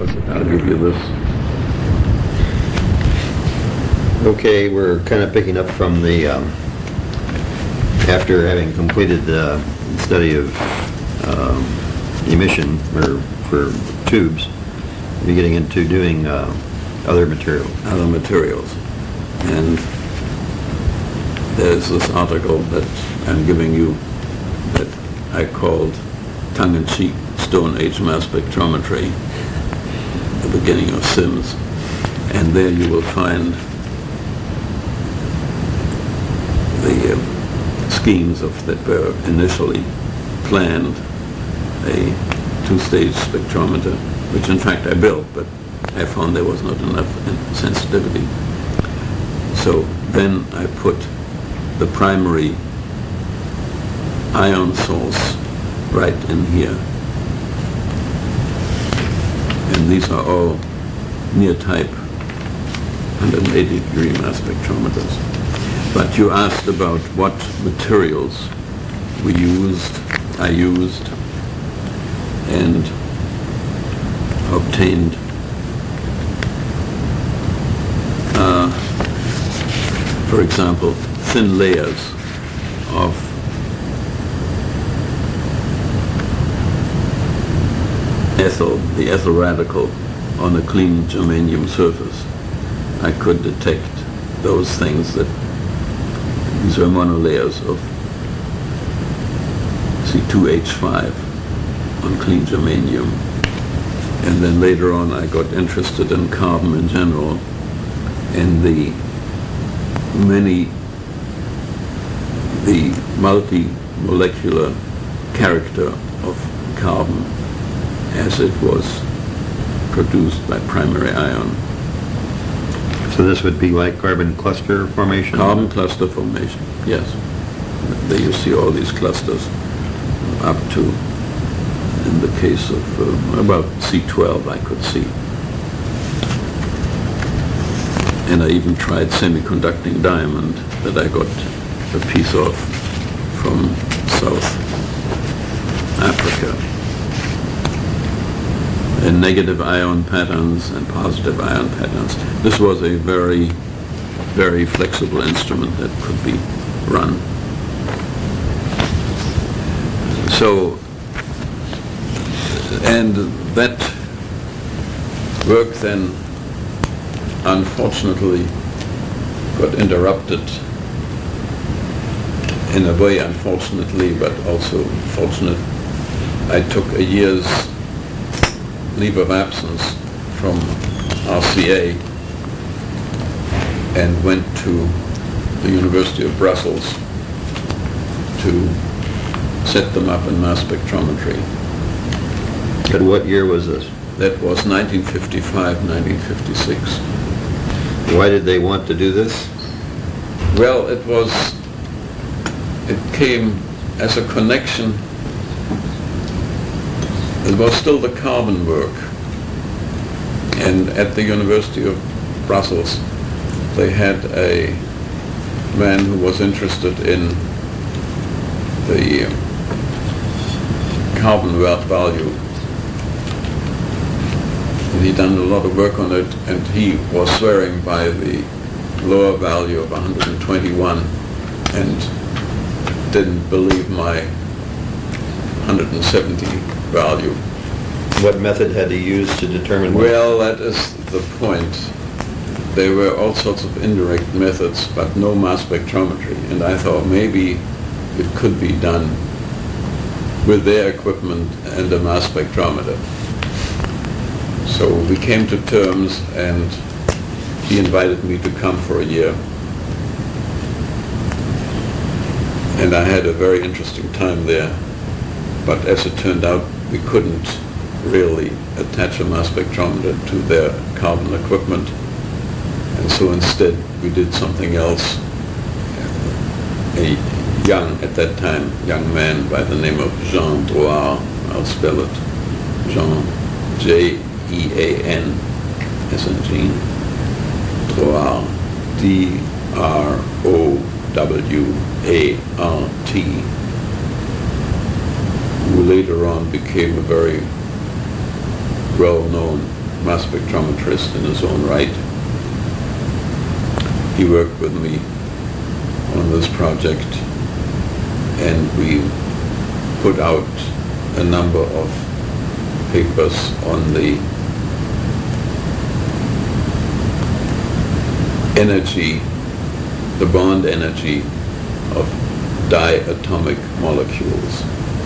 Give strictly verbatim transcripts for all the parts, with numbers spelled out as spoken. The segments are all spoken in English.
I'll give you this. Okay, we're kind of picking up from the, um, after having completed the study of um, emission or for tubes, you're getting into doing uh, other material. Other materials. And there's this article that I'm giving you that I called tongue-in-cheek Stone Age mass spectrometry, the beginning of SIMS. And there you will find the uh, schemes of that were initially planned, a two-stage spectrometer, which in fact I built, but I found there was not enough sensitivity. So then I put the primary ion source right in here. And these are all near-type one hundred eighty degree mass spectrometers. But you asked about what materials we used, I used, and obtained. Uh, for example, thin layers of ethyl, the ethyl radical, on a clean germanium surface. I could detect those things that, these are monolayers of C two H five on clean germanium. And then later on I got interested in carbon in general and the many, the multi-molecular character of carbon as it was produced by primary ion. So this would be like carbon cluster formation? Carbon cluster formation, yes. There you see all these clusters up to, in the case of uh, about C twelve I could see. And I even tried semiconducting diamond that I got a piece of from South Africa. And negative ion patterns and positive ion patterns. This was a very, very flexible instrument that could be run. So, and that work then unfortunately got interrupted in a way, unfortunately, but also fortunate. I took a year's leave of absence from R C A and went to the University of Brussels to set them up in mass spectrometry. And what year was this? That was nineteen fifty-five, nineteen fifty-six. Why did they want to do this? Well, it was, it came as a connection. It was still the carbon work. And at the University of Brussels, they had a man who was interested in the carbon value. And he'd done a lot of work on it, and he was swearing by the lower value of one hundred twenty-one and didn't believe my one hundred seventy value. What method had he used to determine? Well, that is the point. There were all sorts of indirect methods, but no mass spectrometry. And I thought maybe it could be done with their equipment and a mass spectrometer. So we came to terms, and he invited me to come for a year. And I had a very interesting time there. But as it turned out, we couldn't really attach a mass spectrometer to their carbon equipment. And so instead, we did something else. A young, at that time, young man by the name of Jean Drouin, I'll spell it, Jean, J E A N, as in Jean, Drouin, D R O W A R T, who later on became a very well-known mass spectrometrist in his own right. He worked with me on this project, and we put out a number of papers on the energy, the bond energy of diatomic molecules.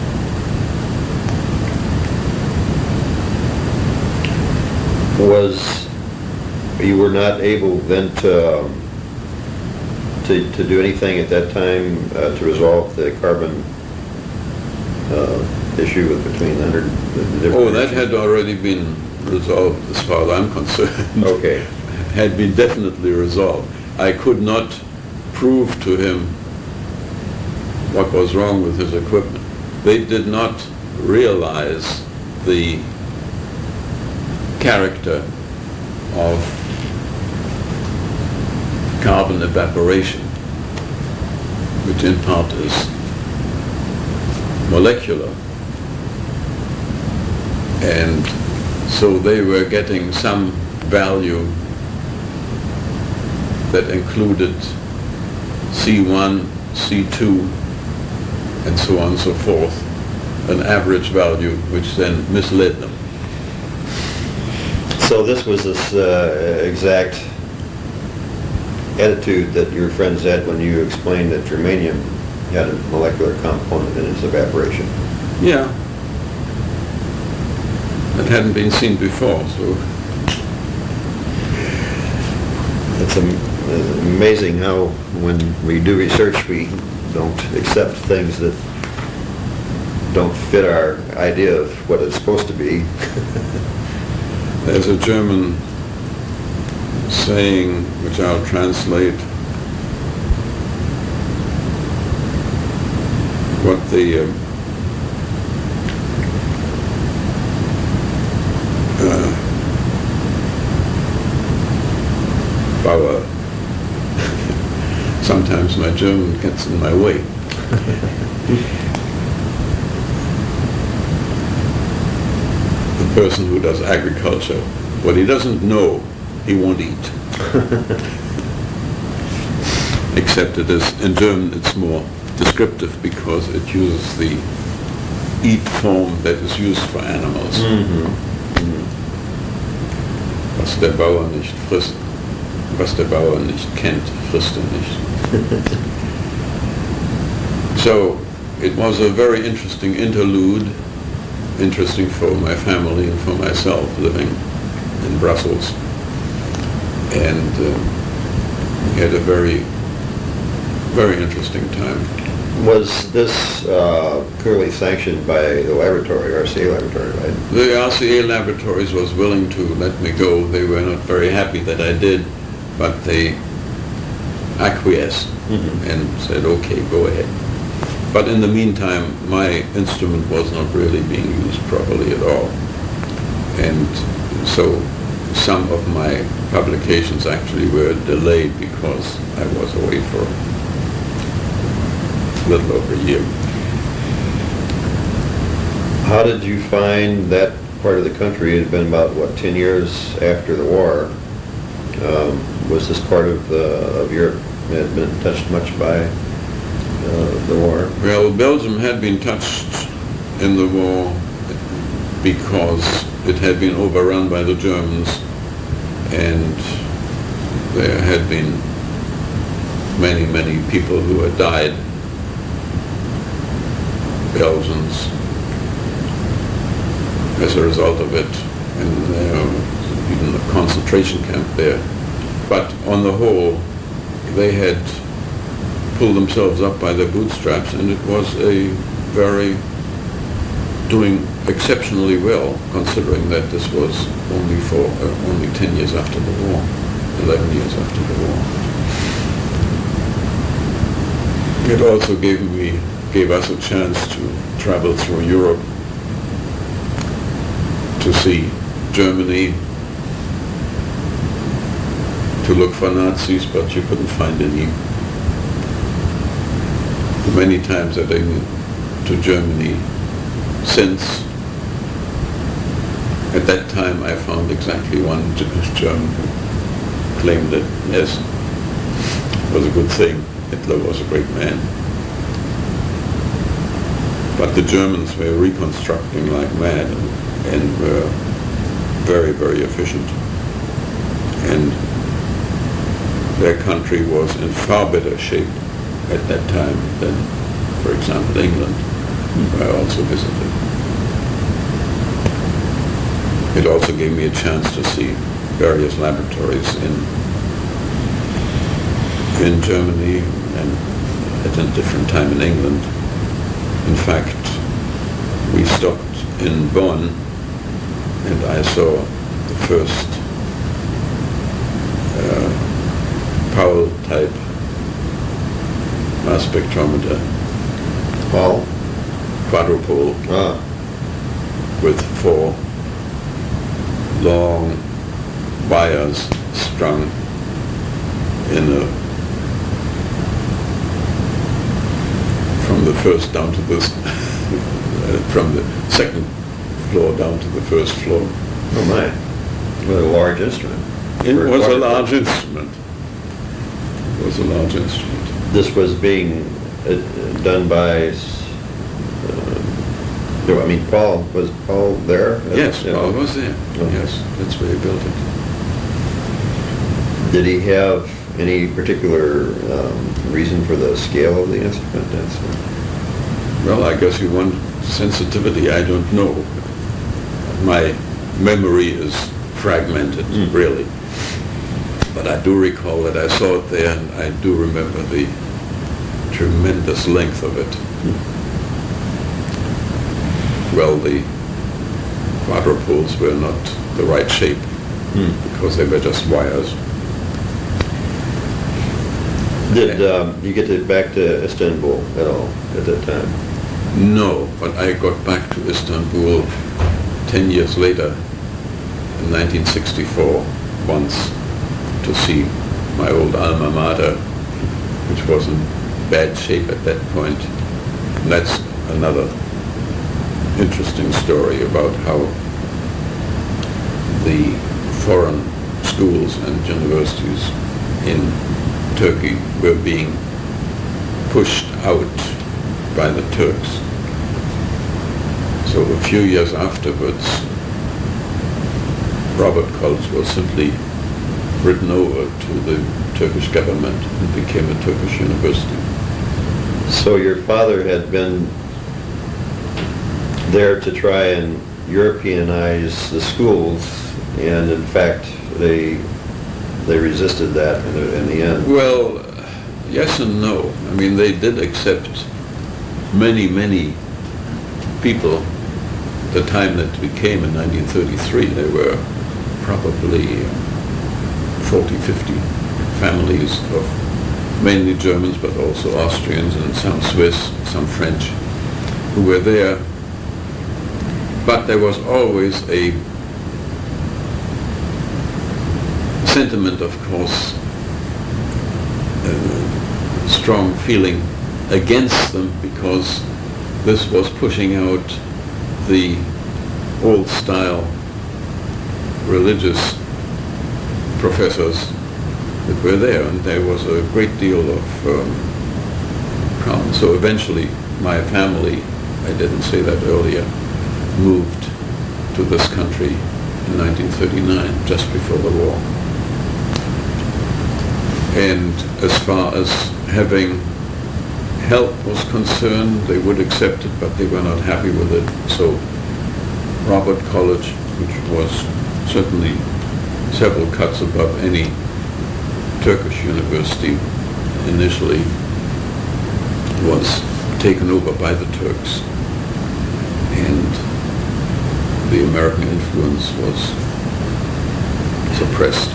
Was, you were not able then to, um, to, to do anything at that time uh, to resolve the carbon uh, issue with between the hundred? the different Oh, that issues? had already been resolved as far as I'm concerned. Okay. Had been definitely resolved. I could not prove to him what was wrong with his equipment. They did not realize the character of carbon evaporation, which in part is molecular. And so they were getting some value that included C one, C two, and so on and so forth, an average value which then misled them. So this was this uh, exact attitude that your friends had when you explained that germanium had a molecular component in its evaporation. Yeah. It hadn't been seen before, so It's am- it's amazing how when we do research, we don't accept things that don't fit our idea of what it's supposed to be. there's a German saying, which I'll translate, what the uh, uh, Bauer, sometimes my German gets in my way. The person who does agriculture, what he doesn't know, he won't eat. Except it is, in German it's more descriptive because it uses the eat form that is used for animals. Mm-hmm. Was der Bauer nicht frisst, was der Bauer nicht kennt, frisst er nicht. So it was a very interesting interlude, interesting for my family and for myself living in Brussels. And uh, we had a very, very interesting time. Was this uh, clearly sanctioned by the laboratory, R C A laboratory, right? The R C A laboratories was willing to let me go. They were not very happy that I did, but they acquiesced Mm-hmm. and said, okay, go ahead. But in the meantime, my instrument was not really being used properly at all. And so some of my publications actually were delayed because I was away for a little over a year. How did you find that part of the country? It had been about, what, ten years after the war. Um, was this part of, uh, of Europe that had been touched much by uh, the war? Well, Belgium had been touched in the war because it had been overrun by the Germans, and there had been many, many people who had died, Belgians, as a result of it, and uh, even a concentration camp there. But on the whole, they had pulled themselves up by their bootstraps, and it was a very doing exceptionally well, considering that this was only for uh, only ten years after the war, eleven years after the war. It also gave me gave us a chance to travel through Europe to see Germany, to look for Nazis, but you couldn't find any. Many times I've been to Germany since, At that time, I found exactly one G- German who claimed that, yes, it was a good thing. Hitler was a great man. But the Germans were reconstructing like mad and, and were very, very efficient. And their country was in far better shape at that time than, for example, England, where I also visited. It also gave me a chance to see various laboratories in in Germany and at a different time in England. In fact, we stopped in Bonn and I saw the first uh, Powell type mass spectrometer, Paul? quadrupole, Ah, with four long wires strung in a, from the first down to the, from the second floor down to the first floor. oh my. What a large instrument. It For was a quadrupole. large instrument. It was a large instrument. This was being uh, done by, uh, no, I mean, Paul, was Paul there? Yes, Yeah. Paul was there. Okay. Yes, that's where he built it. Did he have any particular um, reason for the scale of the instrument? That's, Well, I guess you want sensitivity, I don't know. My memory is fragmented, Mm. really. But I do recall that I saw it there, and I do remember the tremendous length of it. Well, the quadrupoles were not the right shape, Hmm. because they were just wires. Did um, you get to, back to Istanbul at all at that time? No, but I got back to Istanbul ten years later, in nineteen sixty-four, once to see my old alma mater, which was in bad shape at that point. And that's another interesting story about how the foreign schools and universities in Turkey were being pushed out by the Turks. So a few years afterwards, Robert College was simply written over to the Turkish government and became a Turkish university. So your father had been there to try and Europeanize the schools, and in fact, they they resisted that in the, in the end. Well, yes and no. I mean, they did accept many, many people. The time that we came in nineteen thirty-three, there were probably forty, fifty families of mainly Germans, but also Austrians and some Swiss, some French, who were there. But there was always a sentiment, of course, uh, strong feeling against them, because this was pushing out the old-style religious professors that were there, and there was a great deal of um, problems. So eventually, my family, I didn't say that earlier, moved to this country in nineteen thirty-nine, just before the war. And as far as having help was concerned, they would accept it, but they were not happy with it. So Robert College, which was certainly several cuts above any Turkish university initially, was taken over by the Turks, and the American influence was suppressed.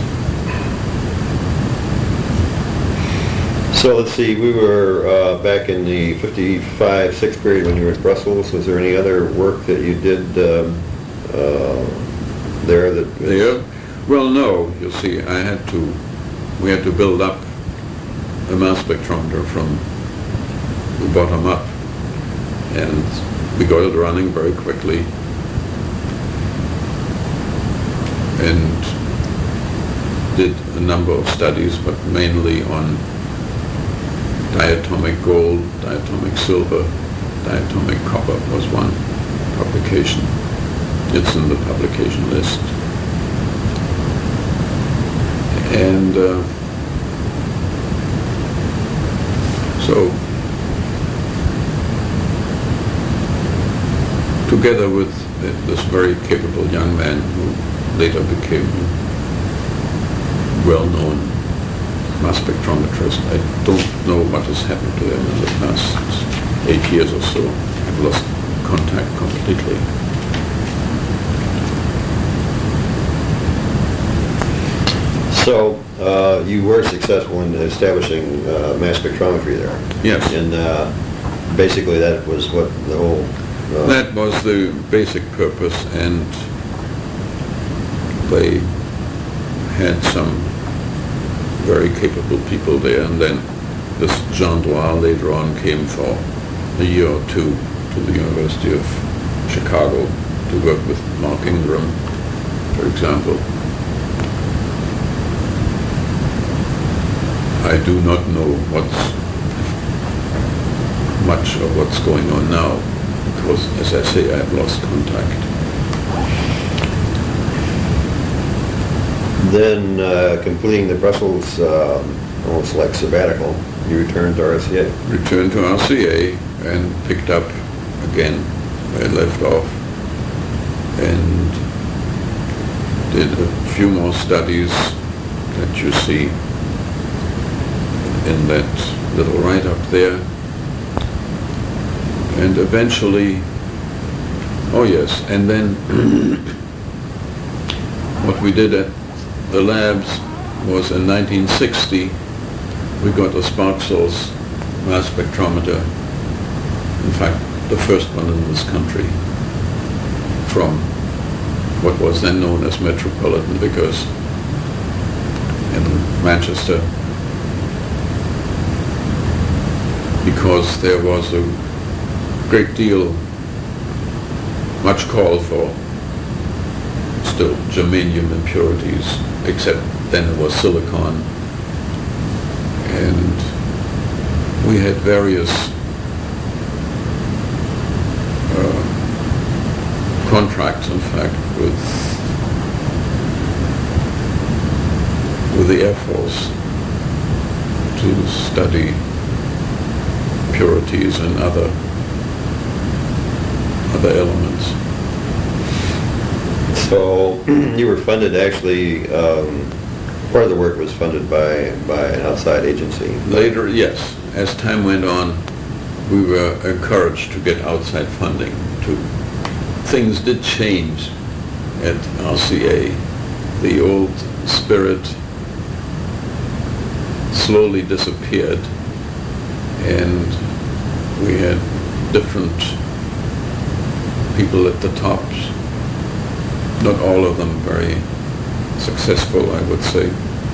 So let's see, we were uh, back in the fifty-five six period when you were in Brussels. Was there any other work that you did um, uh, there that was... There? Well, no. You see, I had to, we had to build up a mass spectrometer from the bottom up, and we got it running very quickly. and did a number of studies, but mainly on diatomic gold, diatomic silver, diatomic copper was one publication. It's in the publication list. And uh, so, together with this very capable young man who later became a well-known mass spectrometrist, I don't know what has happened to him in the past eight years or so. I've lost contact completely. So, uh, you were successful in establishing uh, mass spectrometry there? Yes. And uh, basically that was what the whole... Uh, That was the basic purpose, and they had some very capable people there, and then this Jean Drouin later on came for a year or two to the University of Chicago to work with Mark Ingram, for example. I do not know what's much of what's going on now, because, as I say, I've lost contact. Then, uh, completing the Brussels, uh, almost like sabbatical, you returned to R C A. Returned to R C A and picked up again where I left off, and did a few more studies that you see in that little write-up there. And eventually, oh yes, and then what we did at the labs was in nineteen sixty, we got a spark source mass spectrometer, in fact, the first one in this country, from what was then known as Metropolitan, because in Manchester, because there was a great deal, much call for still germanium impurities, except then it was silicon. And we had various uh, contracts, in fact, with with the Air Force to study purities and other other elements. So, you were funded actually, um, part of the work was funded by, by an outside agency. Later, yes, as time went on, we were encouraged to get outside funding. To things did change at R C A. The old spirit slowly disappeared, and we had different people at the tops, not all of them very successful, I would say.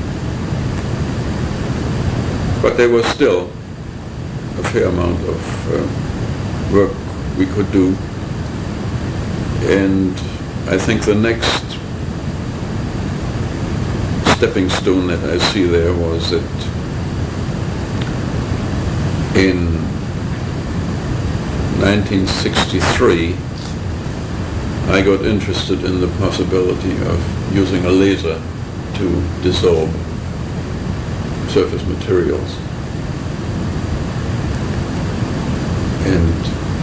But there was still a fair amount of uh, work we could do. And I think the next stepping stone that I see there was that in nineteen sixty-three, I got interested in the possibility of using a laser to dissolve surface materials. And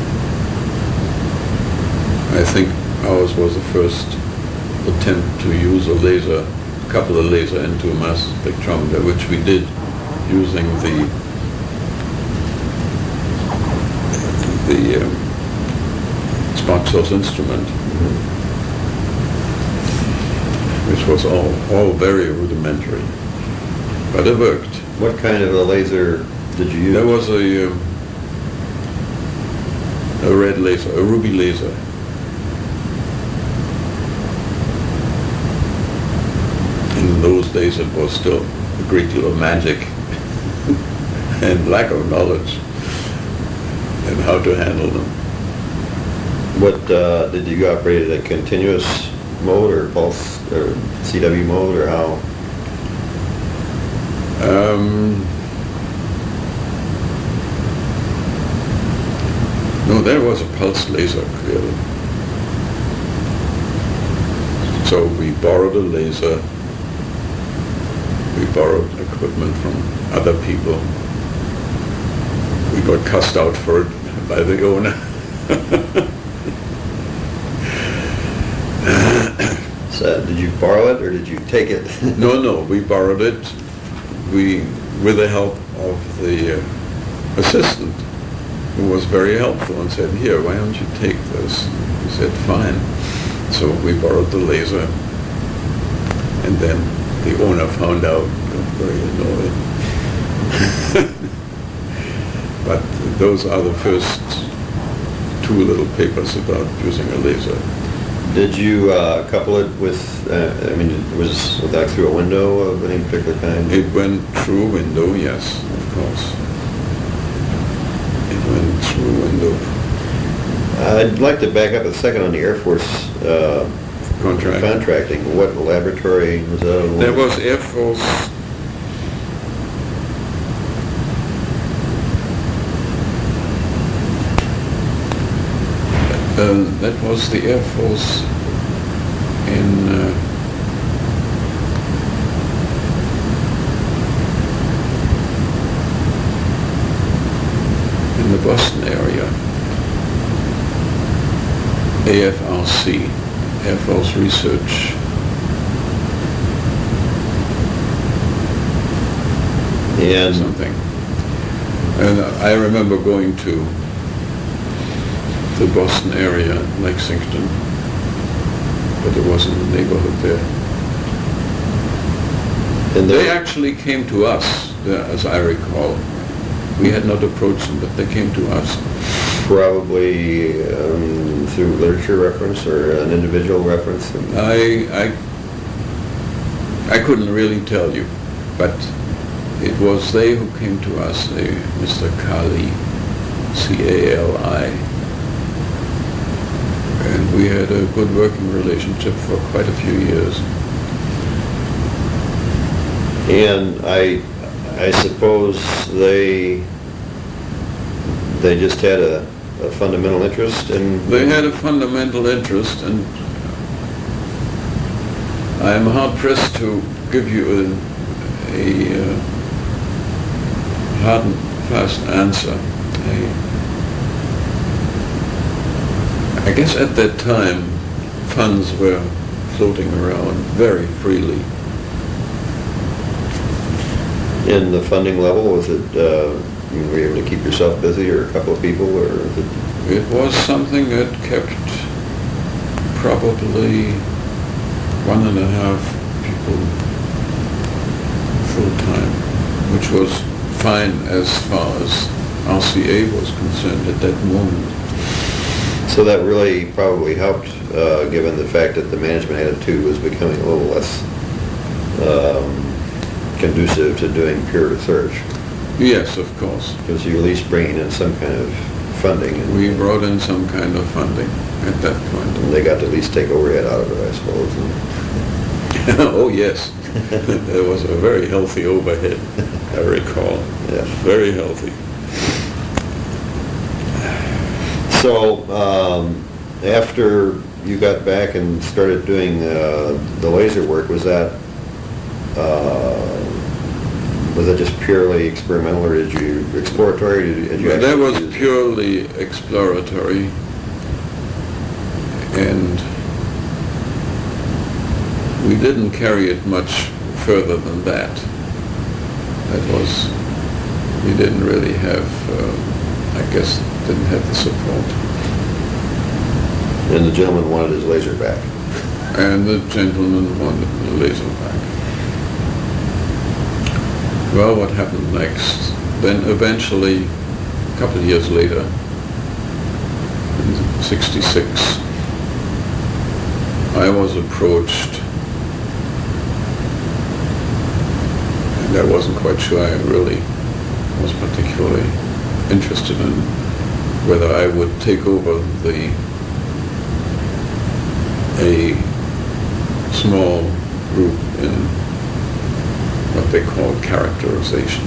I think ours was the first attempt to use a laser, a couple of lasers into a mass spectrometer, which we did using the the um, spark source instrument, which was all, all very rudimentary, but it worked. What kind of a laser did you use? There was a, um, a red laser, a ruby laser. In those days it was still a great deal of magic and lack of knowledge and how to handle them. What, uh, did you operate at a continuous mode or pulse or C W mode or how? Um, no, there was a pulse laser, clearly. So we borrowed a laser, we borrowed equipment from other people. We got cussed out for it by the owner. So did you borrow it or did you take it? No, no, we borrowed it. We, with the help of the uh, assistant, who was very helpful and said, "Here, why don't you take this?" We said, "Fine." So we borrowed the laser, and then the owner found out, got very annoyed. But those are the first two little papers about using a laser. Did you uh, couple it with, uh, I mean, was it like through a window of any particular kind? It went through a window, yes, of course. It went through a window. I'd like to back up a second on the Air Force uh, Contract. contracting. What laboratory was that? There was Air Force. Uh, that was the Air Force in uh, in the Boston area. A F R C, Air Force Research. And Something. And I remember going to the Boston area, Lexington, but it wasn't the neighborhood there. And They there- actually came to us, uh, as I recall. We had not approached them, but they came to us. probably um, through literature reference or an individual reference. I, I, I couldn't really tell you, but it was they who came to us, they, Mister Kali, C A L I, and we had a good working relationship for quite a few years. And I, I suppose they, they just had a, a fundamental interest in... They had a fundamental interest, and I'm hard pressed to give you a, a uh, hard and fast answer. I, I guess at that time, funds were floating around very freely. In the funding level, was it, uh, I mean, were you able to keep yourself busy or a couple of people, or is it... It was something that kept probably one and a half people full-time, which was fine as far as R C A was concerned at that moment. So that really probably helped, uh, given the fact that the management attitude was becoming a little less um, conducive to doing pure research. Yes, of course. Because you're at least bringing in some kind of funding, and We brought in some kind of funding at that point. and they got to at least take overhead out of it, I suppose. Oh, yes. There was a very healthy overhead, I recall. Yeah. Very healthy. So, um, after you got back and started doing uh, the laser work, was that, uh, was that just purely experimental, or did you, exploratory, did you- did you That actually was use it? purely exploratory, and we didn't carry it much further than that. That was, we didn't really have, uh, I guess, didn't have the support. And the gentleman wanted his laser back. And the gentleman wanted the laser back. Well, what happened next? Then eventually, a couple of years later, in sixty-six, I was approached, and I wasn't quite sure I really was particularly interested in whether I would take over the a small group in what they call characterization.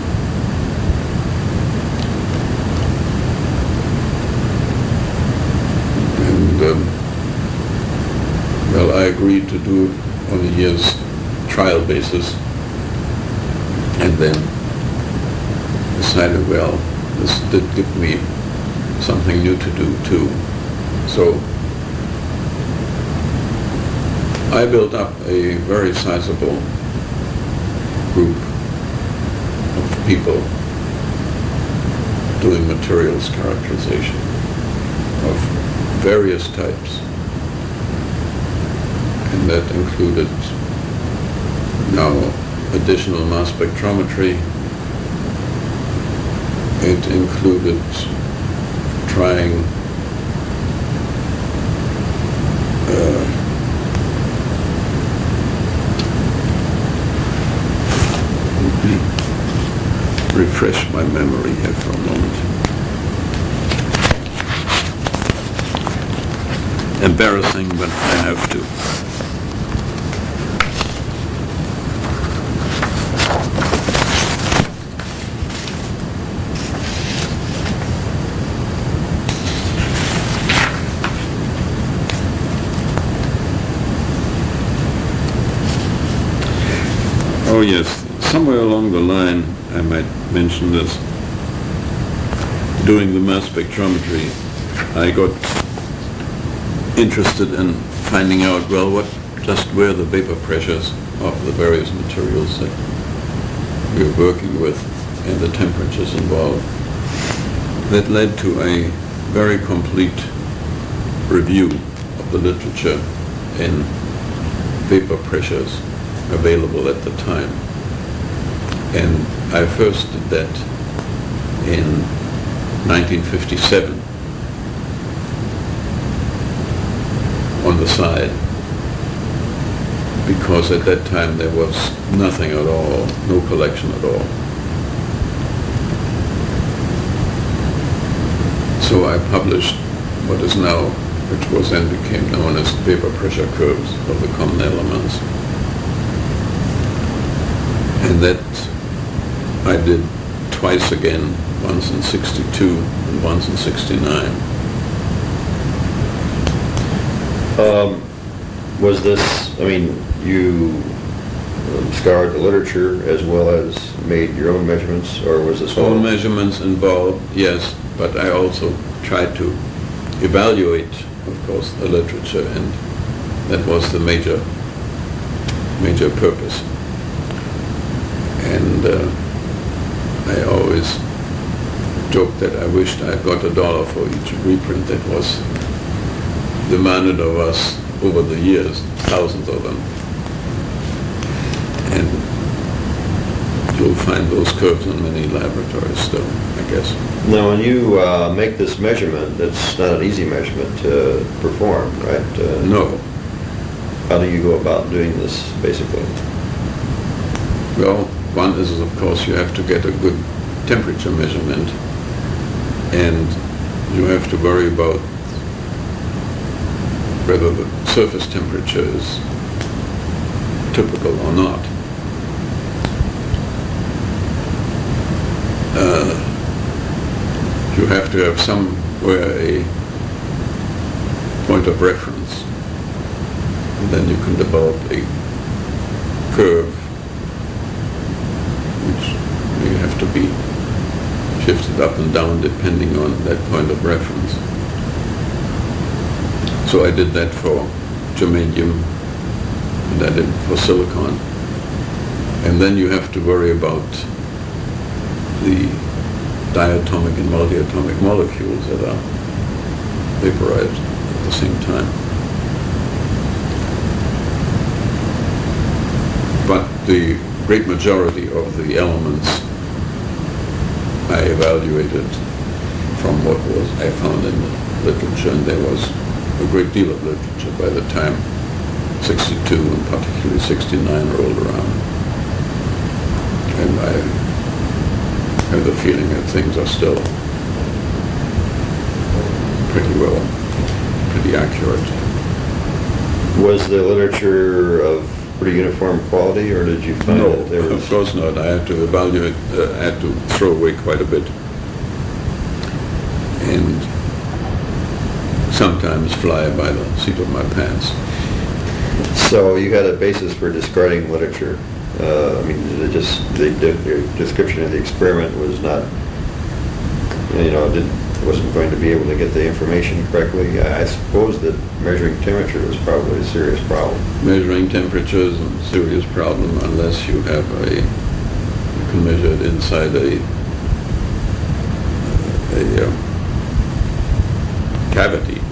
And, um, well, I agreed to do it on a year's trial basis, and then decided, well, this did give me something new to do too. So I built up a very sizable group of people doing materials characterization of various types. And that included now additional mass spectrometry. It included trying uh, refresh my memory here for a moment. Embarrassing, but I have to. Oh yes, somewhere along the line I might mention this. Doing the mass spectrometry, I got interested in finding out, well, what just were the vapor pressures of the various materials that we were working with and the temperatures involved. That led to a very complete review of the literature in vapor pressures available at the time. And I first did that in nineteen fifty-seven on the side, because at that time there was nothing at all, no collection at all. So I published what is now, which was then became known as vapor pressure curves of the common elements. And that I did twice again, once in sixty-two and once in sixty-nine. Um, was this, I mean, you um, scoured the literature as well as made your own measurements, or was this all? All measurements involved, yes, but I also tried to evaluate, of course, the literature, and that was the major, major purpose. And uh, I always joked that I wished I got a dollar for each reprint that was demanded of us over the years, thousands of them. And you'll find those curves in many laboratories still, I guess. Now, when you uh, make this measurement, it's not an easy measurement to perform, right? Uh, No. How do you go about doing this, basically? Well, one is, of course, you have to get a good temperature measurement, and you have to worry about whether the surface temperature is typical or not. Uh, you have to have somewhere a point of reference, and then you can develop a curve which may have to be shifted up and down depending on that point of reference. So I did that for germanium, and I did it for silicon. And then you have to worry about the diatomic and multiatomic molecules that are vaporized at the same time. But the great majority of the elements I evaluated from what was I found in the literature, and there was a great deal of literature by the time sixty-two and particularly sixty-nine rolled around. And I have the feeling that things are still pretty well, pretty accurate. Was the literature of pretty uniform quality, or did you find No, that there was... of course not. I had to evaluate, uh, I had to throw away quite a bit. And sometimes fly by the seat of my pants. So you had a basis for discarding literature. Uh, I mean, it just, the de- description of the experiment was not, you know, didn't, wasn't going to be able to get the information correctly. I I suppose that measuring temperature was probably a serious problem. Measuring temperature is a serious problem unless you have a, you can measure it inside a, a um, cavity.